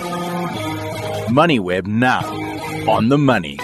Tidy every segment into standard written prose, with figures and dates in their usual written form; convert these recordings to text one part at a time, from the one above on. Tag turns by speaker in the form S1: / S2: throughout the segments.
S1: MoneyWeb now, on the money.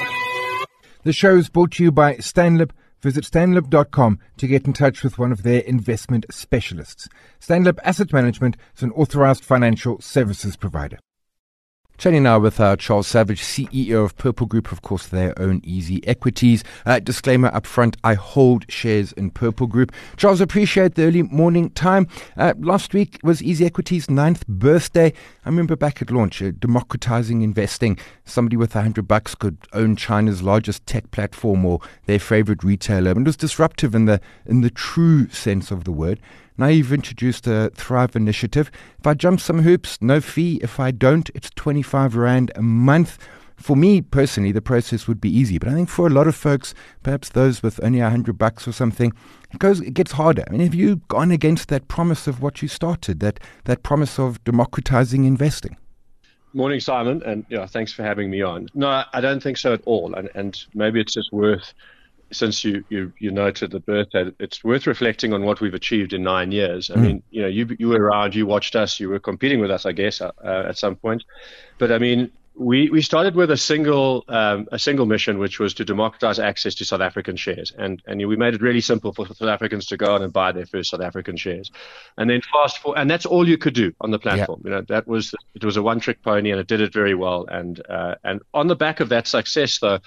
S2: The show is brought to you by Stanlib. Visit stanlib.com to get in touch with one of their investment specialists. Stanlib Asset Management is an authorized financial services provider. Chatting now with Charles Savage, CEO of Purple Group. Of course, they own Easy Equities. Disclaimer up front, I hold shares in Purple Group. Charles, appreciate the early morning time. Last week was Easy Equities' 9th birthday. I remember back at launch, democratizing investing. Somebody with $100 could own China's largest tech platform or their favorite retailer. And it was disruptive in the true sense of the word. Now you've introduced a Thrive initiative. If I jump some hoops, no fee. If I don't, it's 25 Rand a month. For me personally, the process would be easy. But I think for a lot of folks, perhaps those with only $100 or something, it gets harder. I mean, have you gone against that promise of what you started, that promise of democratizing investing?
S3: Morning, Simon, and thanks for having me on. No, I don't think so at all. And maybe it's just worth, since you noted the birthday, it's worth reflecting on what we've achieved in 9 years. I mean, you were around, you watched us, you were competing with us, I guess, at some point. But I mean, we started with a single mission, which was to democratize access to South African shares, and we made it really simple for South Africans to go out and buy their first South African shares, and then and that's all you could do on the platform. Yeah. It was a one-trick pony, and it did it very well. And on the back of that success, though,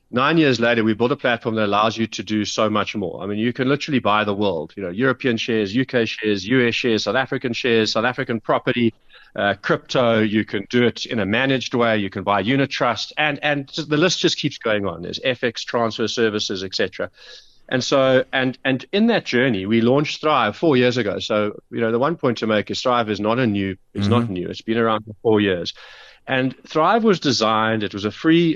S3: 9 years later, we built a platform that allows you to do so much more. I mean, you can literally buy the world, European shares, UK shares, US shares, South African property, crypto. You can do it in a managed way. You can buy unit trust, and the list just keeps going on. There's FX transfer services, etc. And so, and in that journey, we launched Thrive 4 years ago. So, the one point to make is Thrive is not new. Not new. It's been around for 4 years. And Thrive was designed, it was a free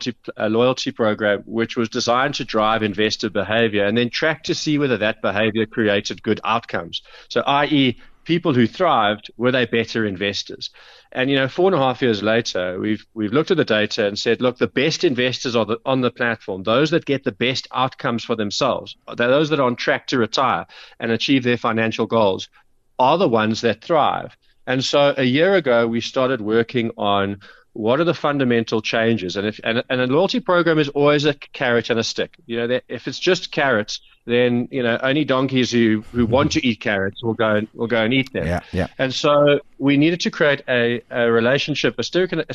S3: loyalty program, which was designed to drive investor behavior and then track to see whether that behavior created good outcomes. So, i.e., people who thrived, were they better investors? And, 4.5 years later, we've looked at the data and said, look, the best investors are on the platform, those that get the best outcomes for themselves, those that are on track to retire and achieve their financial goals, are the ones that thrive. And so a year ago, we started working on what are the fundamental changes. And a loyalty program is always a carrot and a stick. If it's just carrots, then only donkeys who want to eat carrots will go and eat them.
S2: Yeah.
S3: And so we needed to create a relationship, a stick and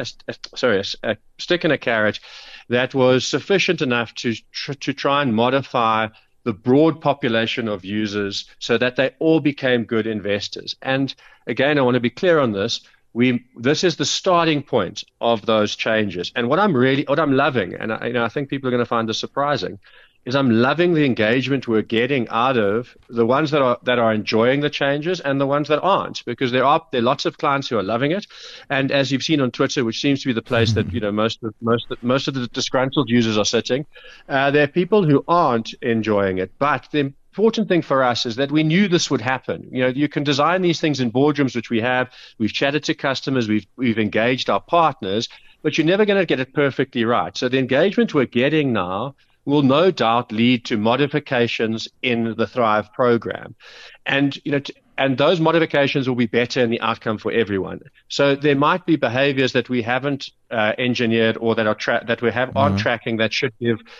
S3: a carrot that was sufficient enough to try and modify the broad population of users so that they all became good investors. And again, I want to be clear on this. This is the starting point of those changes. And what I'm loving, and I think people are going to find this surprising, is I'm loving the engagement we're getting out of the ones that are enjoying the changes and the ones that aren't, because there are lots of clients who are loving it. And as you've seen on Twitter, which seems to be the place that most of the disgruntled users are sitting, there are people who aren't enjoying it. But the important thing for us is that we knew this would happen. You can design these things in boardrooms, which we have. We've chatted to customers. We've engaged our partners, but you're never going to get it perfectly right. So the engagement we're getting now will no doubt lead to modifications in the Thrive program. And, and those modifications will be better in the outcome for everyone. So there might be behaviors that we haven't engineered or that aren't tracking that should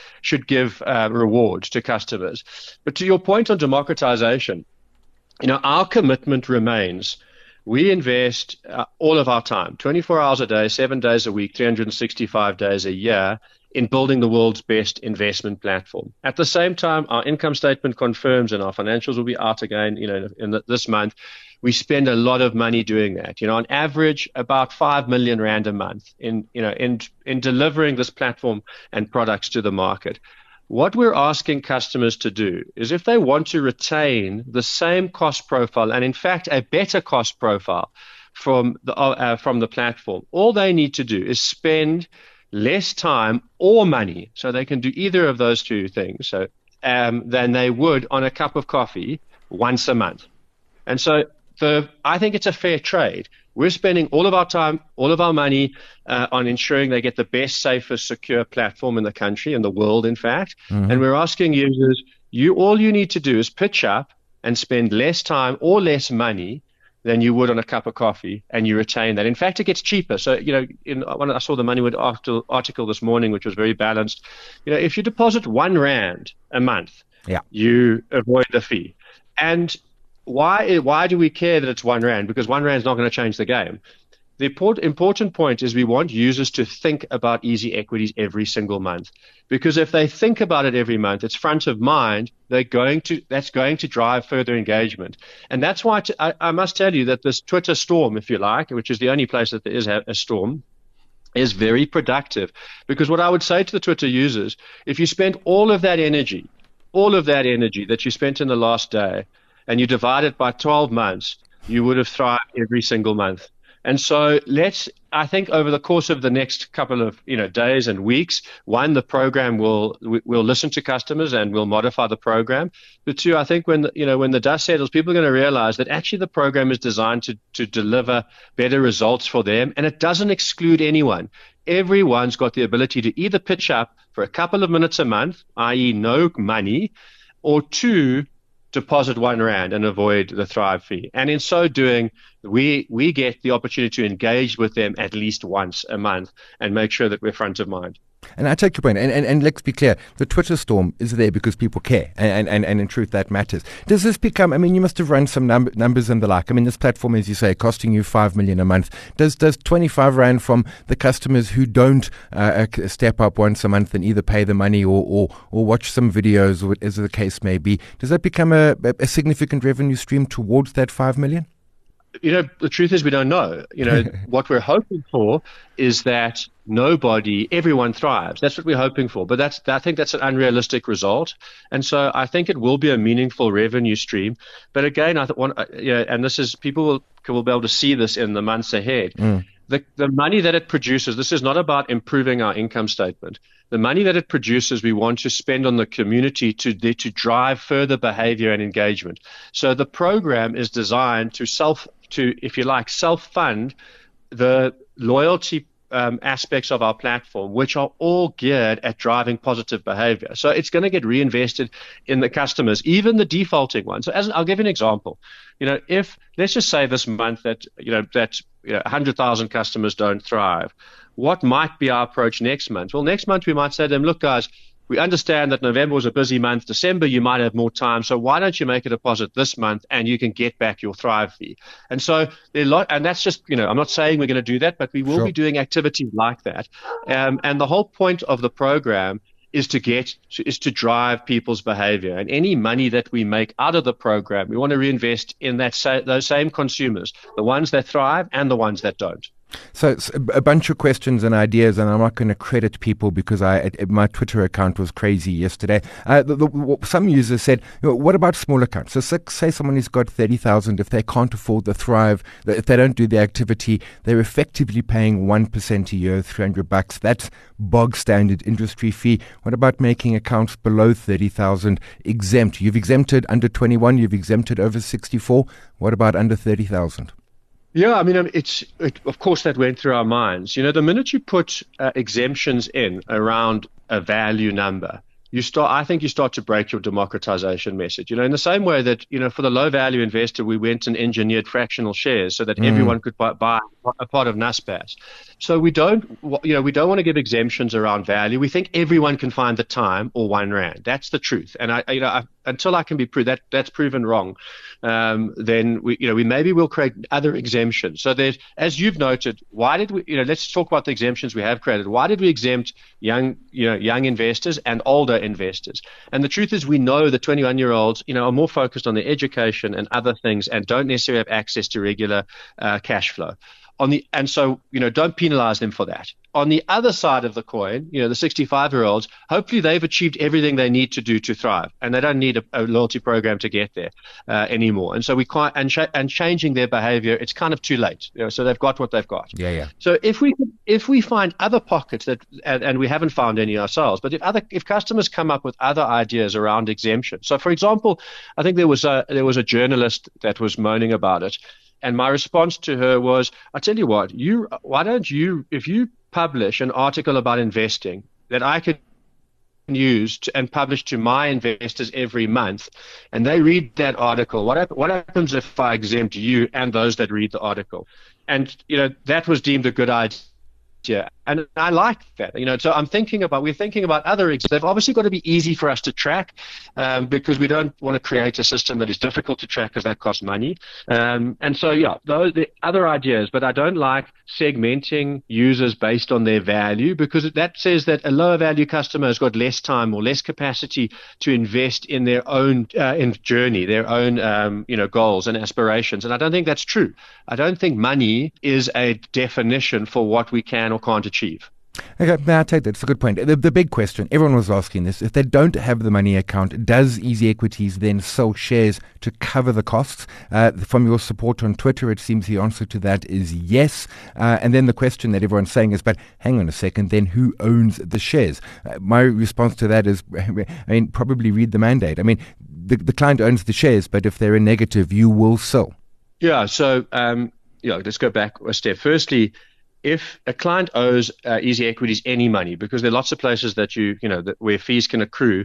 S3: give rewards to customers. But to your point on democratization, our commitment remains. We invest all of our time, 24 hours a day, 7 days a week, 365 days a year, in building the world's best investment platform. At the same time, our income statement confirms, and our financials will be out again, this month. We spend a lot of money doing that. On average, about 5 million Rand a month in delivering this platform and products to the market. What we're asking customers to do is, if they want to retain the same cost profile, and in fact a better cost profile from the platform, all they need to do is spend less time or money, so they can do either of those two things, than they would on a cup of coffee once a month. And so I think it's a fair trade. We're spending all of our time, all of our money on ensuring they get the best, safest, secure platform in the country, in the world, in fact. And we're asking users, all you need to do is pitch up and spend less time or less money than you would on a cup of coffee, and you retain that. In fact, it gets cheaper. So, when I saw the Moneywood article this morning, which was very balanced, if you deposit R1 a month, you avoid the fee. And why do we care that it's R1? Because R1 is not going to change the game. The important point is we want users to think about Easy Equities every single month, because if they think about it every month, it's front of mind. That's going to drive further engagement, and that's why I must tell you that this Twitter storm, if you like, which is the only place that there is a storm, is very productive. Because what I would say to the Twitter users, if you spend all of that energy that you spent in the last day, and you divide it by 12 months, you would have thrived every single month. And so I think over the course of the next couple of days and weeks, one, the program we'll listen to customers and we'll modify the program. But two, I think when the dust settles, people are going to realize that actually the program is designed to deliver better results for them, and it doesn't exclude anyone. Everyone's got the ability to either pitch up for a couple of minutes a month, i.e. no money, or two, deposit R1 and avoid the Thrive fee. And in so doing, we get the opportunity to engage with them at least once a month and make sure that we're front of mind.
S2: And I take your point. And let's be clear, the Twitter storm is there because people care. And in truth, that matters. Does this become, you must have run some numbers and the like. This platform, as you say, costing you 5 million a month. Does 25 Rand from the customers who don't step up once a month and either pay the money or watch some videos, or as the case may be, does that become a significant revenue stream towards that 5 million?
S3: The truth is we don't know. What we're hoping for is that everyone thrives. That's what we're hoping for. But I think that's an unrealistic result. And so I think it will be a meaningful revenue stream. But again, and this is, people will be able to see this in the months ahead. The money that it produces, this is not about improving our income statement. The money that it produces, we want to spend on the community to drive further behavior and engagement. So the program is designed to self-fund the loyalty aspects of our platform, which are all geared at driving positive behavior. So it's going to get reinvested in the customers, even the defaulting ones. So I'll give you an example. If let's just say this month that 100,000 customers don't thrive, what might be our approach next month? Well, next month we might say to them, look, guys, we understand that November was a busy month. December, you might have more time. So why don't you make a deposit this month and you can get back your Thrive fee? And so and that's just, I'm not saying we're going to do that, but we will be doing activities like that. And the whole point of the program is to drive people's behavior. And any money that we make out of the program, we want to reinvest in those same consumers, the ones that thrive and the ones that don't.
S2: So it's a bunch of questions and ideas, and I'm not going to credit people because my Twitter account was crazy yesterday. Some users said, what about small accounts? So say someone who's got 30,000, if they can't afford the Thrive, if they don't do the activity, they're effectively paying 1% a year, $300. That's bog standard industry fee. What about making accounts below 30,000 exempt? You've exempted under 21, you've exempted over 64. What about under 30,000?
S3: Yeah, of course that went through our minds. The minute you put exemptions in around a value number, I think you start to break your democratization message. In the same way that, for the low value investor, we went and engineered fractional shares so that everyone could buy a part of Naspers. So we don't want to give exemptions around value. We think everyone can find the time or R1. That's the truth. And until I can be proved that's proven wrong, then we'll create other exemptions. So there's, as you've noted, why did we? Let's talk about the exemptions we have created. Why did we exempt young investors and older investors? And the truth is, we know that 21-year-olds, are more focused on their education and other things, and don't necessarily have access to regular cash flow. So don't penalize them for that. On the other side of the coin, the 65-year-olds, hopefully they've achieved everything they need to do to thrive, and they don't need a loyalty program to get there anymore. And so we can't, and changing their behavior, it's kind of too late. So they've got what they've got.
S2: Yeah.
S3: So if we find other pockets and we haven't found any ourselves, but if customers come up with other ideas around exemption. So for example, I think there was a journalist that was moaning about it. And my response to her was, I tell you what, why don't you, if you publish an article about investing, that I can news and published to my investors every month, and they read that article, what happens if I exempt you and those that read the article? And, that was deemed a good idea. And I like that, so we're thinking about other examples. They've obviously got to be easy for us to track, because we don't want to create a system that is difficult to track because that costs money. And so, those the other ideas, but I don't like segmenting users based on their value, because that says that a lower value customer has got less time or less capacity to invest in their own journey, their own, goals and aspirations. And I don't think that's true. I don't think money is a definition for what we can or can't achieve.
S2: Okay, I take that. It's a good point. The big question, everyone was asking this, if they don't have the money account, does Easy Equities then sell shares to cover the costs? From your support on Twitter, it seems the answer to that is yes. And then the question that everyone's saying is, but hang on a second, then who owns the shares? My response to that is, probably read the mandate. The client owns the shares, but if they're in negative, you will sell.
S3: Yeah, so let's go back a step. Firstly, if a client owes Easy Equities any money, because there are lots of places that where fees can accrue,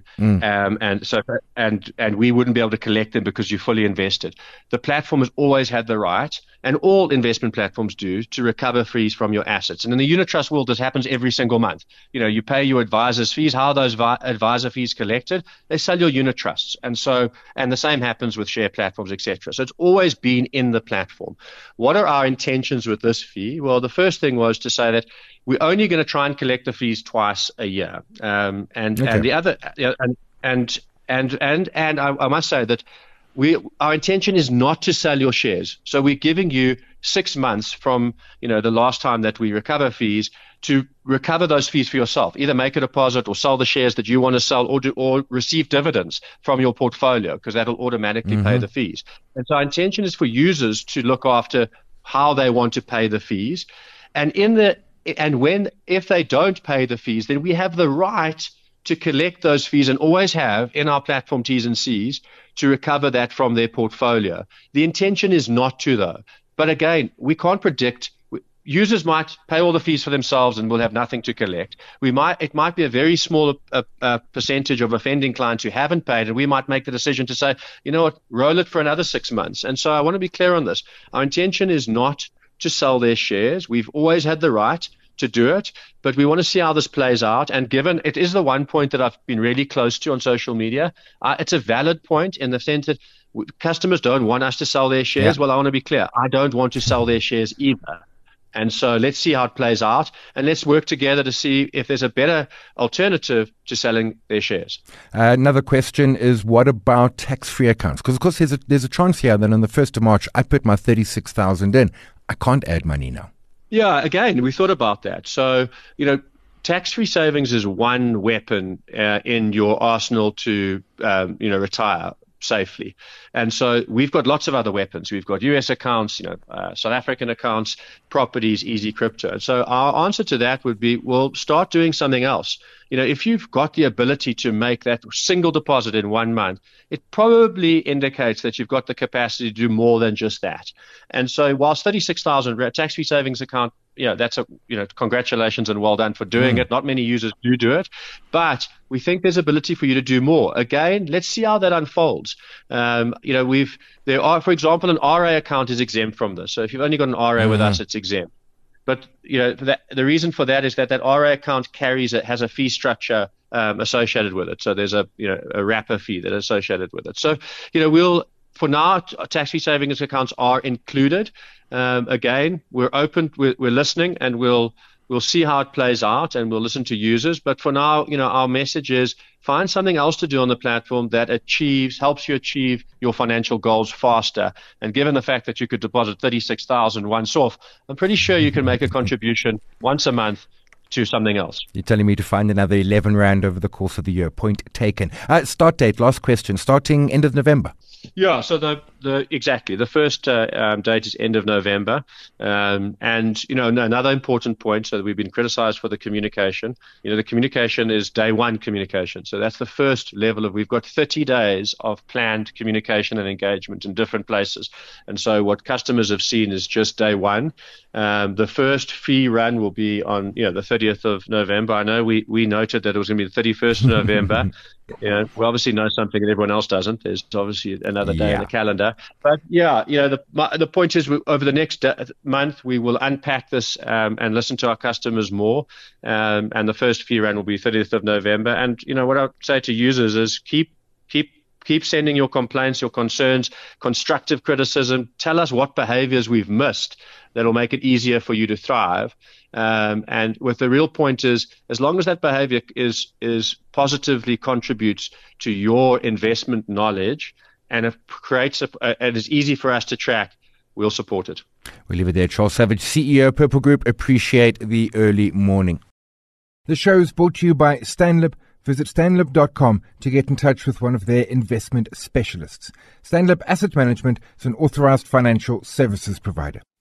S3: and we wouldn't be able to collect them because you're fully invested. The platform has always had the right, and all investment platforms do, to recover fees from your assets. And in the unit trust world, this happens every single month. You pay your advisors' fees. How are those advisor fees collected? They sell your unit trusts, and the same happens with share platforms, etc. So it's always been in the platform. What are our intentions with this fee? Well, the first thing was to say that we're only going to try and collect the fees twice a year, and the other, and I must say that our intention is not to sell your shares. So we're giving you 6 months from the last time that we recover fees to recover those fees for yourself. Either make a deposit or sell the shares that you want to sell, or receive dividends from your portfolio, because that'll automatically pay the fees. And so our intention is for users to look after how they want to pay the fees. And if they don't pay the fees, then we have the right to collect those fees, and always have in our platform T's and C's, to recover that from their portfolio. The intention is not to, though. But again, we can't predict. Users might pay all the fees for themselves and will have nothing to collect. It might be a very small percentage of offending clients who haven't paid, and we might make the decision to say, roll it for another 6 months. And so I want to be clear on this. Our intention is not to sell their shares. We've always had the right to do it, but we want to see how this plays out. And given it is the one point that I've been really close to on social media, it's a valid point in the sense that customers don't want us to sell their shares. Yeah. Well, I want to be clear. I don't want to sell their shares either. And so let's see how it plays out, and let's work together to see if there's a better alternative to selling their shares.
S2: Another question is, what about tax-free accounts? Because, of course, there's a chance here that on the 1st of March, I put my 36,000 in. I can't add money now.
S3: Yeah, again, we thought about that. So, tax-free savings is one weapon in your arsenal to, retire safely. And so we've got lots of other weapons. We've got US accounts, South African accounts, properties, Easy Crypto. And so our answer to that would be, well, start doing something else. If you've got the ability to make that single deposit in 1 month, it probably indicates that you've got the capacity to do more than just that. And so whilst 36,000 tax-free savings account, that's congratulations and well done for doing it. Not many users do it, but we think there's ability for you to do more. Again, let's see how that unfolds. There are, for example, an RA account is exempt from this. So if you've only got an RA with us, it's exempt. But the reason for that is that RA account has a fee structure associated with it. So there's a wrapper fee that is associated with it. So for now, tax-free savings accounts are included. Again, we're open, we're listening, and we'll see how it plays out, and we'll listen to users. But for now, our message is find something else to do on the platform that helps you achieve your financial goals faster. And given the fact that you could deposit 36,000 once off, I'm pretty sure you can make a contribution once a month to something else.
S2: You're telling me to find another 11 Rand over the course of the year. Point taken. Start date, last question, starting end of November.
S3: Yeah, so exactly. The first date is end of November. And, another important point, so we've been criticized for the communication. The communication is day one communication. So that's the first level we've got 30 days of planned communication and engagement in different places. And so what customers have seen is just day one. The first fee run will be on, the 30th of November. I know we noted that it was going to be the 31st of November. We obviously know something that everyone else doesn't. There's obviously another day in the calendar. But the point is, over the next month, we will unpack this and listen to our customers more. And the first fee round will be 30th of November. And, what I would say to users is keep sending your complaints, your concerns, constructive criticism. Tell us what behaviors we've missed that will make it easier for you to thrive. And with the real point is, as long as that behavior is positively contributes to your investment knowledge and it creates and is easy for us to track, we'll support it.
S2: We'll leave it there. Charles Savage, CEO, Purple Group. Appreciate the early morning. The show is brought to you by Stanlib. Visit stanlib.com to get in touch with one of their investment specialists. Stanlib Asset Management is an authorized financial services provider.